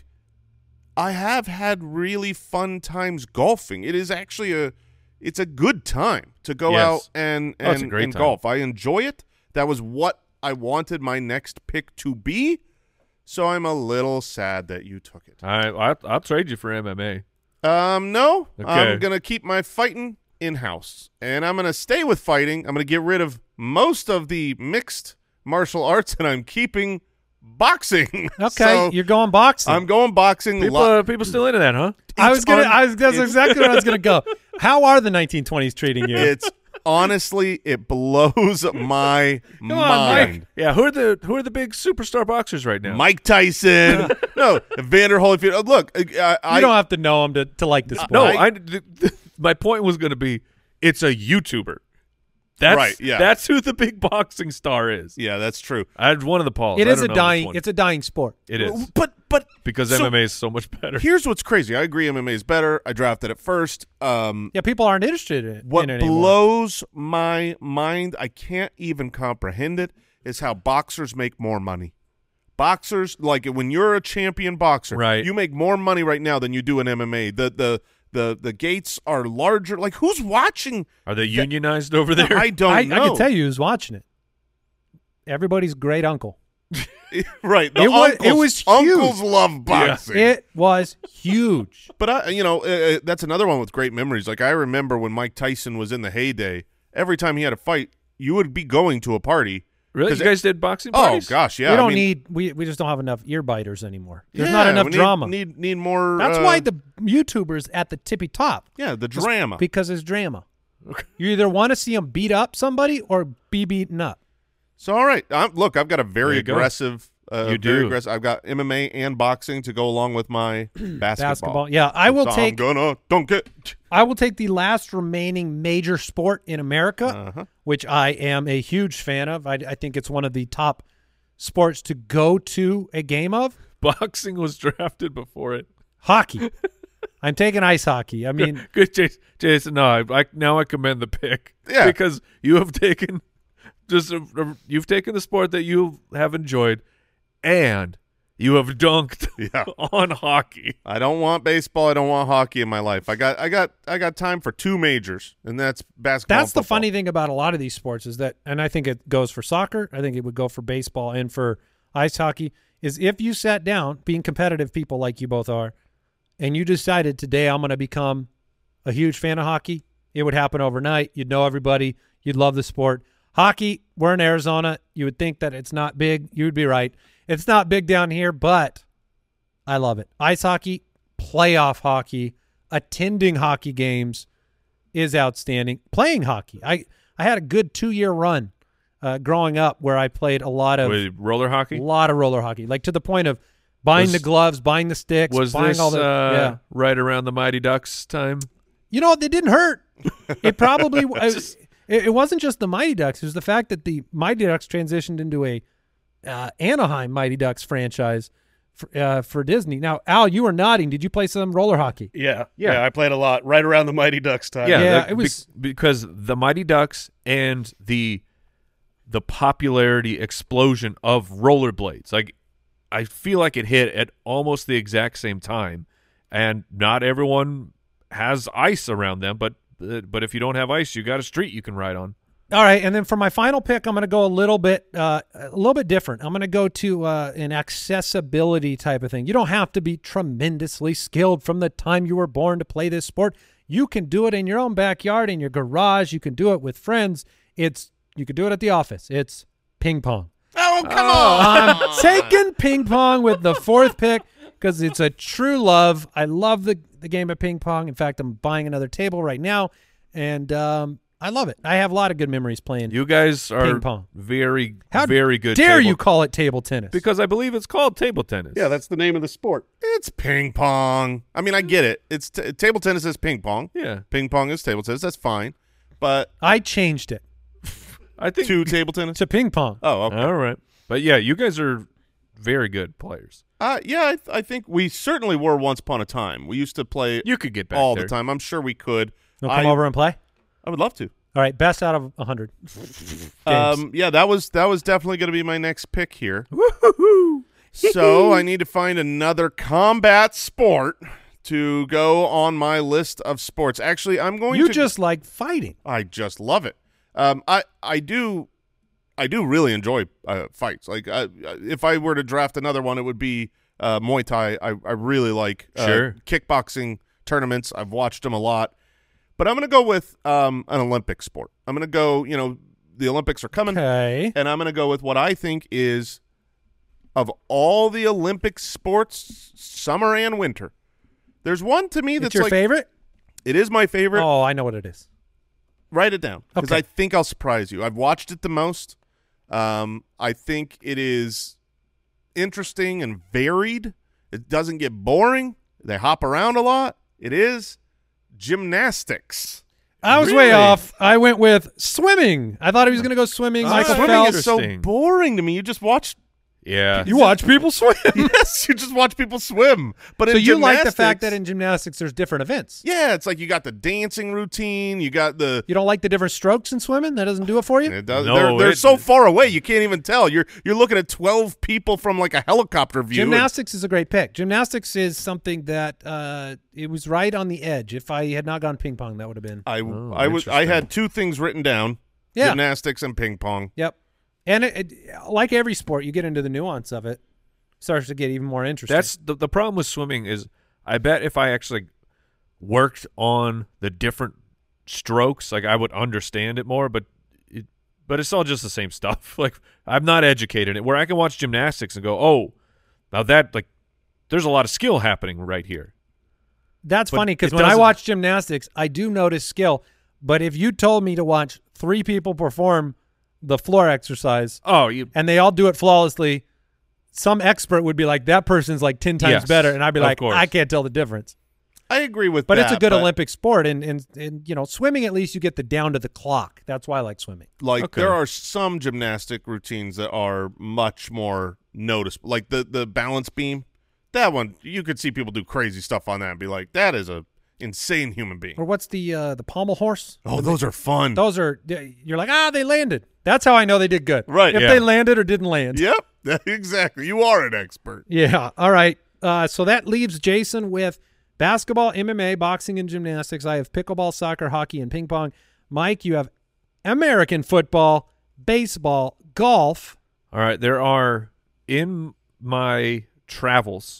I have had really fun times golfing. It is actually a it's a good time to go Yes. out and, Oh, it's a and, great and time. golf. I enjoy it. That was what I wanted my next pick to be. So I'm a little sad that you took it. I, I I'll trade you for M M A. Um, no, Okay. I'm going to keep my fighting in-house, and I'm going to stay with fighting. I'm going to get rid of most of the mixed martial arts, and I'm keeping boxing. Okay, So you're going boxing. I'm going boxing. People, Lo- uh, people still into that, huh? I was it's gonna. un- I was. That's it's- exactly what I was gonna go. How are the nineteen twenties treating you? It's honestly, it blows my Come on, mind. Mike. Yeah, who are the who are the big superstar boxers right now? Mike Tyson, no, Evander Holyfield. Uh, Look, I, I you don't have to know him to, to like the sport. No, I- I, th- th- my point was going to be, it's a YouTuber. That's Right, yeah. That's who the big boxing star is. Yeah, that's true. I had one of the Pauls. it I is don't a know dying. which one. It's a dying sport. It is But but because so M M A is so much better. here's what's crazy. I agree, M M A is better. I drafted it first. Um, Yeah, people aren't interested in, what in it anymore. blows my mind, I can't even comprehend it, is how boxers make more money. Boxers, like when you're a champion boxer, Right. you make more money right now than you do in M M A. The the the the gates are larger. Like who's watching? Are they unionized over there? I don't I, know. I can tell you who's watching it. Everybody's great uncle. Right. The It was- uncles, it was huge. uncles love boxing. It was huge. But I, you know, uh, uh, that's another one with great memories. Like I remember when Mike Tyson was in the heyday. Every time he had a fight, you would be going to a party. Really? 'Cause You guys did boxing Oh parties? gosh, yeah. we I don't mean, need. We we just don't have enough ear biters anymore. There's yeah, not enough we need, drama. Need need more. That's uh, why the YouTubers at the tippy top. yeah the drama. Because it's drama. You either want to see them beat up somebody or be beaten up. So all right, I'm, look, I've got a very There you go. aggressive. Uh, You very do. aggressive. I've got M M A and boxing to go along with my basketball. Basketball. Yeah, I will So take. I'm gonna dunk it. I will take the last remaining major sport in America, Uh-huh. which I am a huge fan of. I, I think it's one of the top sports to go to a game of. Boxing was drafted before it. Hockey. I'm taking ice hockey. I mean, Good, Jason. Jason no, I, I now I commend the pick. Yeah. because you have taken just a, a- you've taken the sport that you have enjoyed, and you have dunked Yeah. on hockey. I don't want baseball. I don't want hockey in my life. I got I got I got time for two majors, and that's basketball. that's and the football. funny thing about a lot of these sports is that, and I think it goes for soccer, I think it would go for baseball and for ice hockey, is if you sat down, being competitive people like you both are, and you decided today I'm going to become a huge fan of hockey, it would happen overnight. You'd know everybody. You'd love the sport. Hockey, we're in Arizona. You would think that it's not big. You would be right. It's not big down here, but I love it. Ice hockey, playoff hockey, attending hockey games is outstanding. Playing hockey. I, I had a good two-year run uh, growing up where I played a lot of With roller hockey, a lot of roller hockey, like to the point of buying Was- the gloves, buying the sticks, was buying this all the uh, yeah. right around the Mighty Ducks time? You know, they didn't hurt. It probably it, it wasn't just the Mighty Ducks. It was the fact that the Mighty Ducks transitioned into a uh, Anaheim Mighty Ducks franchise for, uh, for Disney. Now, Al, you were nodding. Did you play some roller hockey? Yeah, Yeah. yeah, I played a lot right around the Mighty Ducks time. Yeah, Yeah, that- it was- be- because the Mighty Ducks and the the popularity explosion of rollerblades. Like, I feel like it hit at almost the exact same time, and not everyone has ice around them. But uh, but if you don't have ice, you got a street you can ride on. All right, and then for my final pick, I'm going to go a little bit, uh, a little bit different. I'm going to go to uh, an accessibility type of thing. You don't have to be tremendously skilled from the time you were born to play this sport. You can do it in your own backyard, in your garage. You can do it with friends. It's you can do it at the office. It's ping pong. Oh come on! I'm taking ping pong with the fourth pick because it's a true love. I love the the game of ping pong. In fact, I'm buying another table right now, and um, I love it. I have a lot of good memories playing. You guys are Ping pong. very How very good. dare table- you call it table tennis? Because I believe it's called table tennis. Yeah, that's the name of the sport. It's ping pong. I mean, I get it. It's t- table tennis is ping pong. yeah. Ping pong is table tennis. That's fine. But I changed it I think two table tennis. to ping pong. Oh, okay. All right. But yeah, you guys are very good players. Uh, yeah, I, th- I think we certainly were once upon a time. We used to play You could get back all there. the time. I'm sure we could. You'll come I, over and play? I would love to. All right, best out of one hundred. Um, yeah, that was that was definitely going to be my next pick here. So I need to find another combat sport to go on my list of sports. Actually, I'm going You to just like fighting. I just love it. Um, I I do, I do really enjoy uh, fights. Like, uh, if I were to draft another one, it would be uh, Muay Thai. I I really like uh, Sure. kickboxing tournaments. I've watched them a lot, but I'm going to go with um, an Olympic sport. I'm going to go. You know, the Olympics are coming, Okay. and I'm going to go with what I think is, of all the Olympic sports, summer and winter, there's one to me It's that's your like favorite? it is my favorite. Oh, I know what it is. Write it down because Okay. I think I'll surprise you. I've watched it the most. Um, I think it is interesting and varied. It doesn't get boring. They hop around a lot. It is gymnastics. I was Really? way off. I went with swimming. I thought he was going to go swimming. Ah, Michael swimming Phelps. is so Interesting. boring to me. You just watch. Yeah. You watch people swim. Yes, you just watch people swim. But So in you like the fact gymnastics- that in gymnastics there's different events. yeah, it's like you got the dancing routine. You got the. You don't like the different strokes in swimming? That doesn't do it for you? It does, No, they're they're it- so far away you can't even tell. You're you're looking at twelve people from like a helicopter view. and- Gymnastics is a great pick. Gymnastics is something that uh, it was right on the edge. If I had not gone ping pong, that would have been. I Oh, I was I interesting. had two things written down: Yeah. gymnastics and ping pong. Yep. And it, it, like every sport, you get into the nuance of it. Starts to get even more interesting. That's the the problem with swimming is I bet if I actually worked on the different strokes, like I would understand it more, but it, but it's all just the same stuff. Like I'm not educated in it where I can watch gymnastics and go, "Oh, now that like there's a lot of skill happening right here." That's But funny because it when I doesn't- watch gymnastics, I do notice skill. But if you told me to watch three people perform the floor exercise Oh, you and they all do it flawlessly, some expert would be like, that person's like ten times Yes, better. And I'd be of like, course. I can't tell the difference. I agree with But that. it's a good Olympic sport. And, and, and, you know, swimming, at least you get the down to the clock. That's why I like swimming. Like Okay. there are some gymnastic routines that are much more noticeable. Like the the balance beam, that one you could see people do crazy stuff on that and be like, that is a insane human being. Or what's the uh, the pommel horse? Oh, those are fun. Those are, you're like, ah, they landed. That's how I know they did good. Right, If yeah. they landed or didn't land. Yep, exactly. You are an expert. Yeah. All right. Uh, so that leaves Jason with basketball, M M A, boxing, and gymnastics. I have pickleball, soccer, hockey, and ping pong. Mike, you have American football, baseball, golf. All right, there are in my travels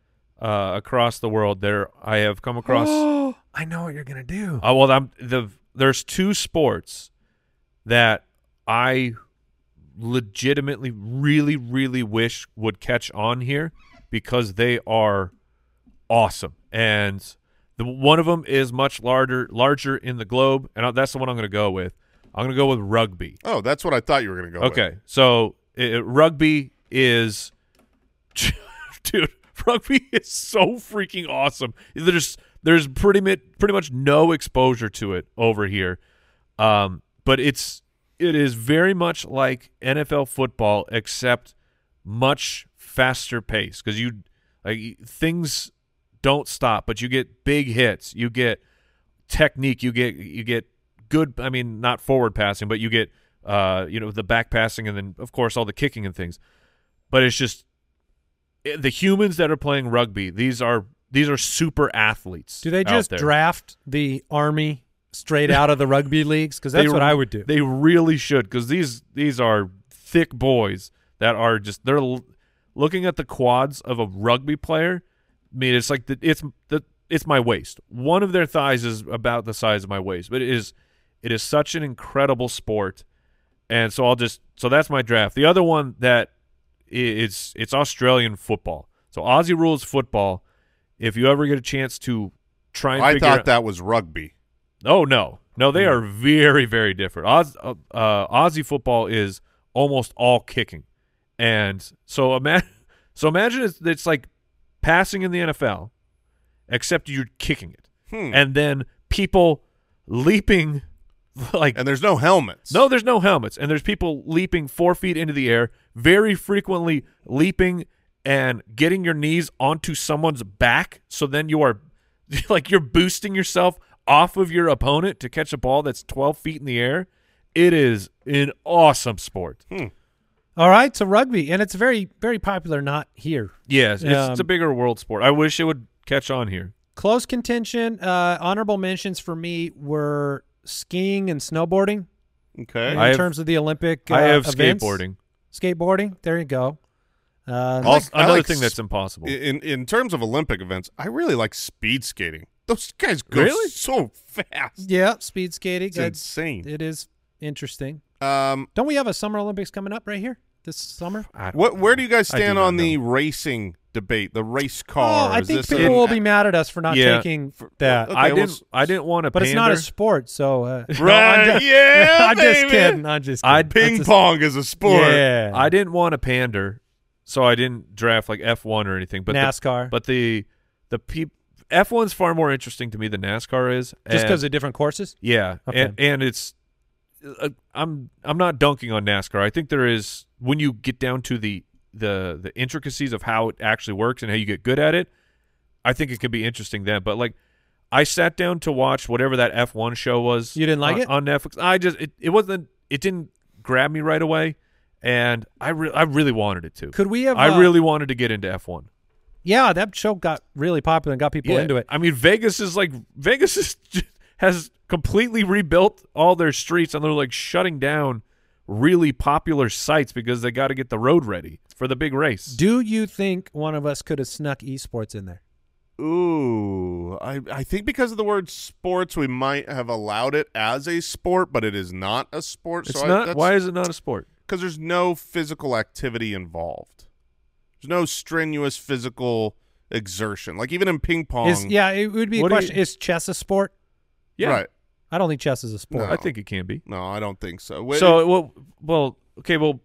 uh, across the world. There, I have come across. Oh, I know what you're gonna do. Oh well, I'm the there's two sports that I legitimately, really, really wish would catch on here because they are awesome, and the one of them is much larger, larger in the globe, and that's the one I'm going to go with. I'm going to go with rugby. Oh, that's what I thought you were going to go with. Okay, so uh, rugby is, dude, rugby is so freaking awesome. There's there's pretty much pretty much no exposure to it over here, um, but it's it is very much like N F L football, except much faster pace because you like things don't stop, but you get big hits, you get technique, you get you get good. I mean, not forward passing, but you get uh, you know the back passing, and then of course all the kicking and things. But it's just the humans that are playing rugby. These are these are super athletes. Do they out just there. draft the army straight out of the rugby leagues? Because that's They- what I would do. They really should, because these these are thick boys that are just they're l- looking at the quads of a rugby player. I mean, it's like the, it's the it's my waist. One of their thighs is about the size of my waist, but it is it is such an incredible sport. And so I'll just so that's my draft. The other one that i- it's it's Australian football. So Aussie rules football. If you ever get a chance to try and I figure thought out, that was rugby. Oh no, no, they are very, very different. Oz, uh, uh, Aussie football is almost all kicking, and so imagine, so imagine it's, it's like passing in the N F L, except you're kicking it, Hmm. and then people leaping, like And there's no helmets. no, there's no helmets, and there's people leaping four feet into the air, very frequently leaping and getting your knees onto someone's back, so then you are like you're boosting yourself off of your opponent to catch a ball that's twelve feet in the air. It is an awesome sport. Hmm. All right, so rugby, and it's very, very popular not here. Yes, it's, Um, it's a bigger world sport. I wish it would catch on here. Close contention, uh, honorable mentions for me were skiing and snowboarding Okay. in I have- terms of the Olympic uh, I have events. skateboarding. Skateboarding, there you go. Uh, I like- Also, another like thing s- that's impossible. In in terms of Olympic events, I really like speed skating. Those guys go Really? so fast. yeah, speed skating. It's That's- insane. It is interesting. Um, Don't we have a Summer Olympics coming up right here this summer? I don't what? know. Where do you guys I do stand not on the know. racing debate, the race car? Oh, I Is think this people an- will be mad at us for not Yeah. taking that. okay, I well, didn't. s- I didn't want to. but it's not a sport, so uh, no, I'm Right? just, yeah, I'm just baby. kidding. I'm just kidding. I- That's Ping a- pong is a sport. Yeah, I didn't want to pander, so I didn't draft like F one or anything. But NASCAR. The, but the the peop, F one's far more interesting to me than NASCAR is. just and- because of different courses. Yeah, Okay. and and it's uh, I'm I'm not dunking on NASCAR. I think there is, when you get down to the the the intricacies of how it actually works and how you get good at it, I think it could be interesting then. But like, I sat down to watch whatever that F one show was. You didn't like on, it? on Netflix? I just it, it wasn't it didn't grab me right away, and I re- I really wanted it to. Could we have? I uh, really wanted to get into F one. Yeah, that show got really popular and got people into it. I mean, Vegas is like Vegas is just, has completely rebuilt all their streets, and they're like shutting down really popular sites because they got to get the road ready for the big race. Do you think one of us could have snuck esports in there? Ooh, I I think because of the word sports, we might have allowed it as a sport, but it is not a sport. It's so not. I, Why is it not a sport? Because there's no physical activity involved. There's no strenuous physical exertion. Like even in ping pong. Is yeah, it would be a What do question. you- Is chess a sport? Yeah, Right. I don't think chess is a sport. No. I think it can be. No, I don't think so. Wait, So well, well, okay, well,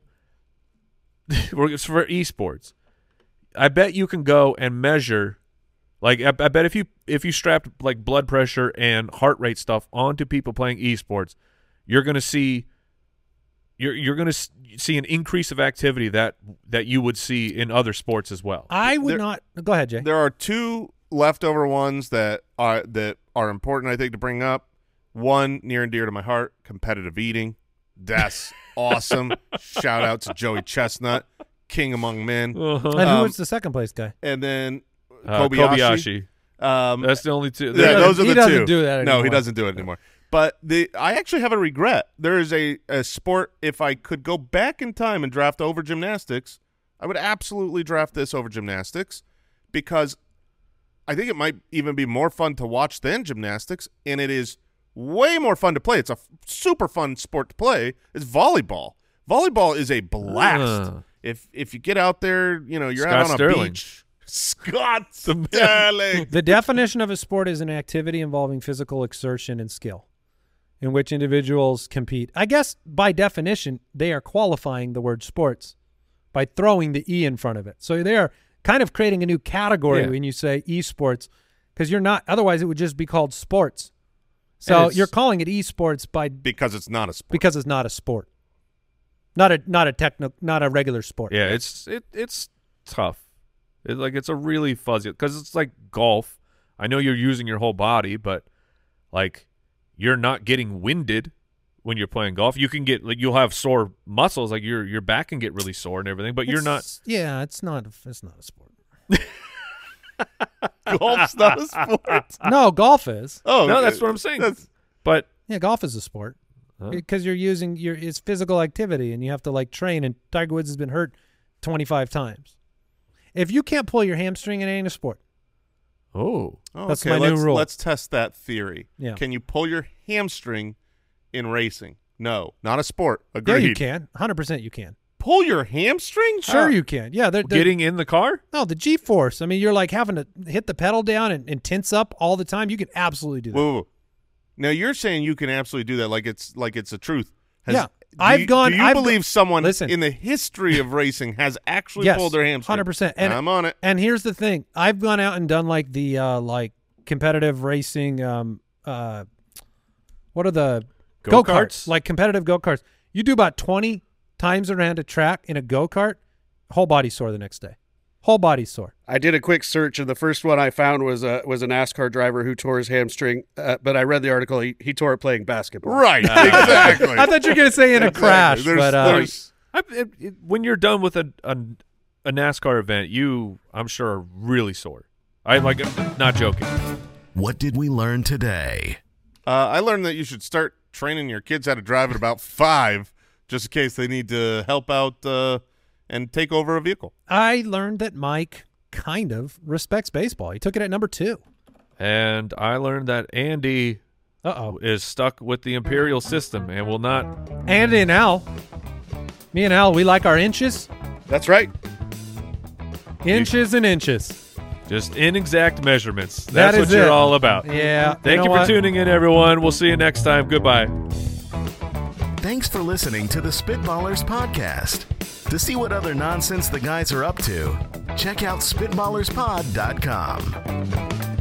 we're it's for esports. I bet you can go and measure. Like I, I bet if you if you strapped like blood pressure and heart rate stuff onto people playing esports, you're gonna see. You're you're gonna s- see an increase of activity that that you would see in other sports as well. I would There- not. Go ahead, Jay. there are two leftover ones that are that are important, I think, to bring up. One near and dear to my heart: competitive eating. That's awesome. Shout out to Joey Chestnut, king among men, Uh-huh. And who um, was the second place guy? and then Uh, Kobayashi. Kobayashi. Um, That's the only two. yeah, doesn't- those are he the doesn't two. do that No, he anymore. doesn't do it anymore. But the I actually have a regret. There is a, a sport, if I could go back in time and draft over gymnastics, I would absolutely draft this over gymnastics because I think it might even be more fun to watch than gymnastics, and it is way more fun to play. It's a f- super fun sport to play. It's volleyball. Volleyball is a blast. Uh. If if you get out there, you know, you're Scott out on Sterling. a beach. Scott The man. Sterling. The definition of a sport is an activity involving physical exertion and skill in which individuals compete. I guess by definition, they are qualifying the word sports by throwing the E in front of it. So they are kind of creating a new category Yeah. when you say esports because you're not, otherwise it would just be called sports. And So it's- you're calling it esports by Because it's not a sport. because it's not a sport. Not a not a techno not a regular sport. Yeah, it's it it's tough. It, like it's a really fuzzy because it's like golf. I know you're using your whole body, but like you're not getting winded when you're playing golf. You can get like you'll have sore muscles, like your your back can get really sore and everything, but you're not. It's- Yeah, it's not. It's not a sport. Golf's not a sport. No, golf is. Oh, No, that's what I'm saying. That's, But Yeah, golf is a sport Huh? because you're using your it's physical activity and you have to like train. And Tiger Woods has been hurt twenty-five times. If you can't pull your hamstring, it ain't a sport. oh, oh, That's okay, my new let's, rule. Let's test that theory. Yeah. Can you pull your hamstring in racing? No, not a sport. Agreed. Yeah, you can. one hundred percent you can. Pull your hamstring? Sure, How? you can. Yeah, they're, they're getting in the car. no the G force. I mean, you're like having to hit the pedal down and, and tense up all the time. You can absolutely do that. Whoa, whoa, whoa. Now you're saying you can absolutely do that, like it's like it's a truth. Has, Yeah. do I've you- gone- Do you I've believe go- someone Listen. in the history of racing has actually Yes, pulled their hamstring? one hundred percent. And I'm on it. And here's the thing: I've gone out and done like the uh, like competitive racing. Um, uh, what are the go Go-karts? karts? Like competitive go karts. You do about twenty times around a track in a go kart, whole body sore the next day. Whole body sore. I did a quick search, and the first one I found was a was a NASCAR driver who tore his hamstring. Uh, but I read the article; he, he tore it playing basketball. Right, exactly. I thought you were going to say in a Exactly. crash, There's- but uh, there's- I, it, it, when you're done with a, a a NASCAR event, you, I'm sure, are really sore. I like, not joking. What did we learn today? Uh, I learned that you should start training your kids how to drive at about five, just in case they need to help out uh, and take over a vehicle. I learned that Mike kind of respects baseball. He took it at number two. And I learned that Andy Uh-oh. is stuck with the Imperial system and will not. Andy and Al. Me and Al, we like our inches. That's right. Inches and inches. Just inexact measurements. That That's is what you're it. all about. Yeah. Thank you, know for what? tuning in, everyone. We'll see you next time. Goodbye. Thanks for listening to the Spitballers Podcast. To see what other nonsense the guys are up to, check out spitballerspod dot com.